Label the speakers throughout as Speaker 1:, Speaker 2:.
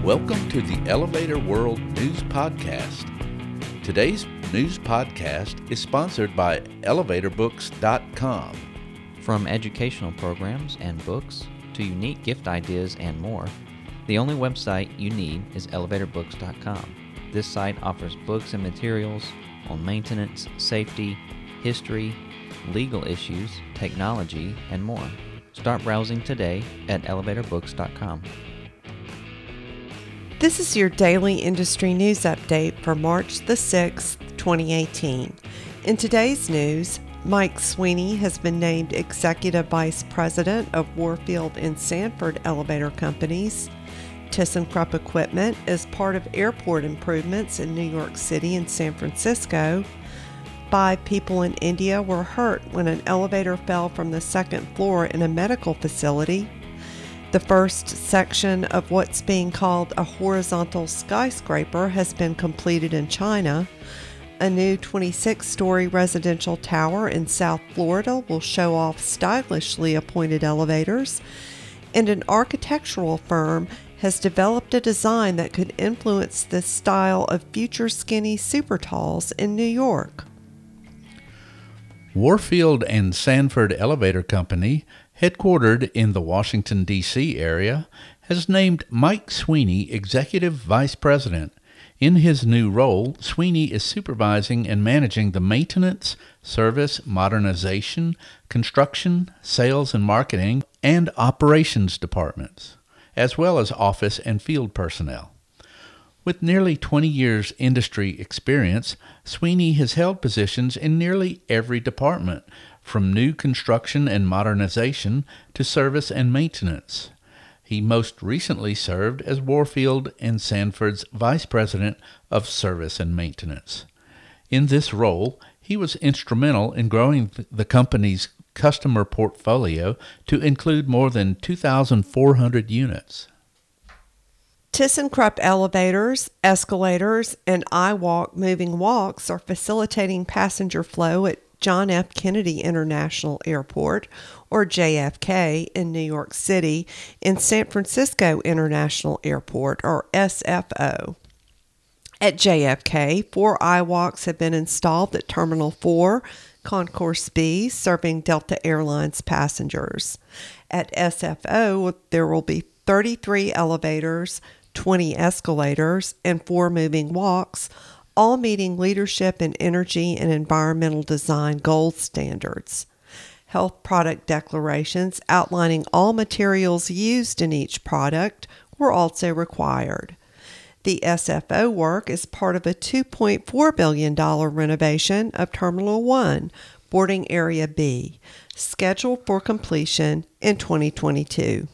Speaker 1: Welcome to the Elevator World News Podcast. Today's news podcast is sponsored by ElevatorBooks.com.
Speaker 2: From educational programs and books to unique gift ideas and more, the only website you need is ElevatorBooks.com. This site offers books and materials on maintenance, safety, history, legal issues, technology, and more. Start browsing today at ElevatorBooks.com.
Speaker 3: This is your daily industry news update for March the 6th, 2018. In today's news, Mike Sweeney has been named Executive Vice President of Warfield and Sanford Elevator Companies. ThyssenKrupp Equipment is part of airport improvements in New York City and San Francisco. 5 people in India were hurt when an elevator fell from the second floor in a medical facility. The first section of what's being called a horizontal skyscraper has been completed in China. A new 26-story residential tower in South Florida will show off stylishly appointed elevators. And an architectural firm has developed a design that could influence the style of future skinny super talls in New York.
Speaker 1: Warfield and Sanford Elevator Company, headquartered in the Washington, D.C. area, has named Mike Sweeney Executive Vice President. In his new role, Sweeney is supervising and managing the maintenance, service, modernization, construction, sales and marketing, and operations departments, as well as office and field personnel. With nearly 20 years industry experience, Sweeney has held positions in nearly every department, from new construction and modernization to service and maintenance. He most recently served as Warfield and Sanford's Vice President of Service and Maintenance. In this role, he was instrumental in growing the company's customer portfolio to include more than 2,400 units.
Speaker 3: ThyssenKrupp elevators, escalators, and iWalk moving walks are facilitating passenger flow at John F. Kennedy International Airport, or JFK, in New York City, and San Francisco International Airport, or SFO. At JFK, 4 iWalks have been installed at Terminal 4, Concourse B, serving Delta Airlines passengers. At SFO, there will be 33 elevators, 20 escalators, and 4 moving walks, all meeting leadership in energy and environmental design gold standards. Health product declarations outlining all materials used in each product were also required. The SFO work is part of a $2.4 billion renovation of Terminal 1, Boarding Area B, scheduled for completion in 2022.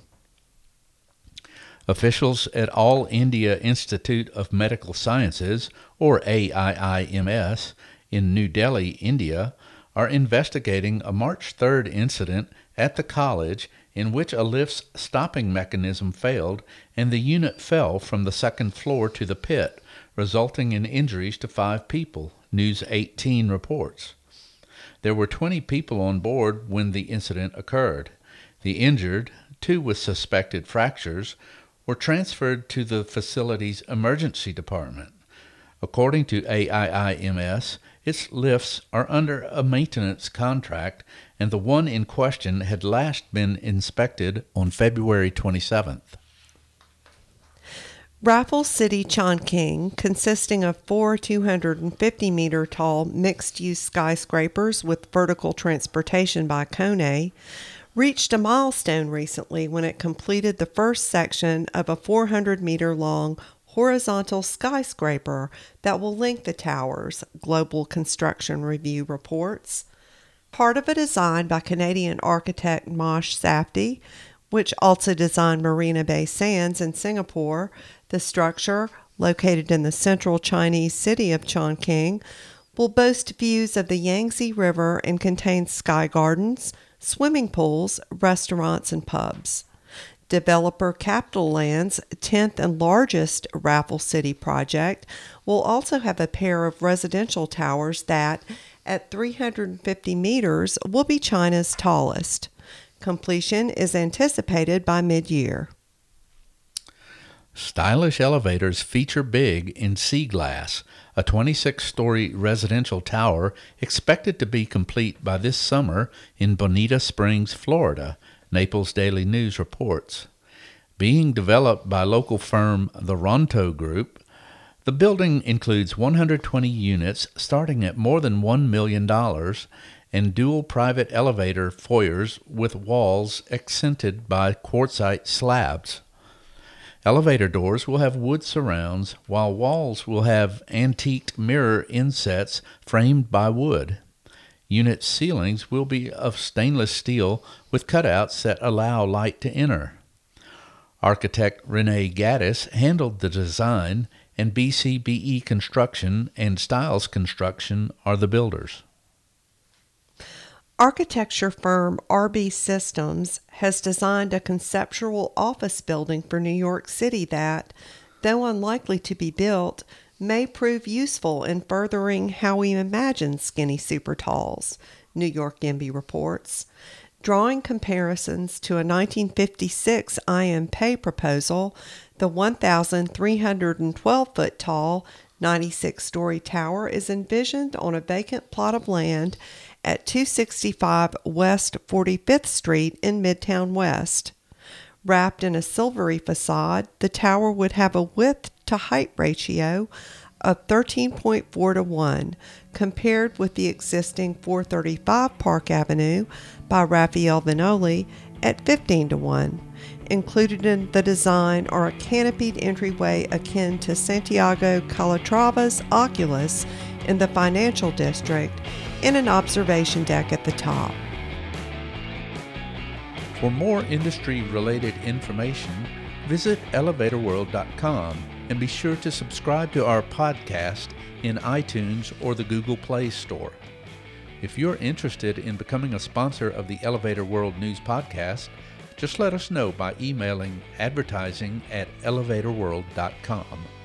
Speaker 1: Officials at All India Institute of Medical Sciences, or AIIMS, in New Delhi, India, are investigating a March 3rd incident at the college in which a lift's stopping mechanism failed and the unit fell from the second floor to the pit, resulting in injuries to 5 people, News 18 reports. There were 20 people on board when the incident occurred. The injured, 2 with suspected fractures, were transferred to the facility's emergency department. According to AIIMS, its lifts are under a maintenance contract, and the one in question had last been inspected on February 27th.
Speaker 3: Raffles City Chongqing, consisting of 4 250-meter tall mixed-use skyscrapers with vertical transportation by Kone, reached a milestone recently when it completed the first section of a 400-meter-long horizontal skyscraper that will link the towers, Global Construction Review reports. Part of a design by Canadian architect Mosh Safdie, which also designed Marina Bay Sands in Singapore, the structure, located in the central Chinese city of Chongqing, will boast views of the Yangtze River and contain sky gardens, swimming pools, restaurants, and pubs. Developer Capital Land's 10th and largest Raffles City project will also have a pair of residential towers that, at 350 meters, will be China's tallest. Completion is anticipated by mid-year.
Speaker 1: Stylish elevators feature big in sea glass, a 26-story residential tower expected to be complete by this summer in Bonita Springs, Florida, Naples Daily News reports. Being developed by local firm the Ronto Group, the building includes 120 units starting at more than $1 million and dual private elevator foyers with walls accented by quartzite slabs. Elevator doors will have wood surrounds, while walls will have antiqued mirror insets framed by wood. Unit ceilings will be of stainless steel with cutouts that allow light to enter. Architect Renee Gaddis handled the design, and BCBE Construction and Styles Construction are the builders.
Speaker 3: Architecture firm RB Systems has designed a conceptual office building for New York City that, though unlikely to be built, may prove useful in furthering how we imagine skinny super talls, New York MB reports. Drawing comparisons to a 1956 I.M. Pei proposal, the 1,312-foot tall, 96-story tower is envisioned on a vacant plot of land at 265 West 45th Street in Midtown West. Wrapped in a silvery facade, the tower would have a width-to-height ratio of 13.4 to 1, compared with the existing 435 Park Avenue by Raphael Vinoli at 15 to 1. Included in the design are a canopied entryway akin to Santiago Calatrava's Oculus in the financial district and an observation deck at the top.
Speaker 1: For more industry-related information, visit elevatorworld.com and be sure to subscribe to our podcast in iTunes or the Google Play Store. If you're interested in becoming a sponsor of the Elevator World News Podcast, just let us know by emailing advertising@elevatorworld.com.